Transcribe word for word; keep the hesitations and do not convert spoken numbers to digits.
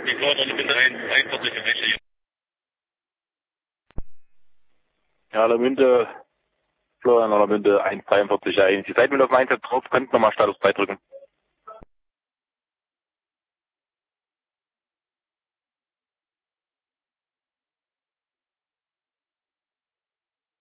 Die Florian bitte einundvierzig im Rechte. Ja, Lamünde, Florian Lamünde eins dreiundvierzig eins. Die Seite mit auf dem Einsatz drauf, könnt nochmal Status drei drücken.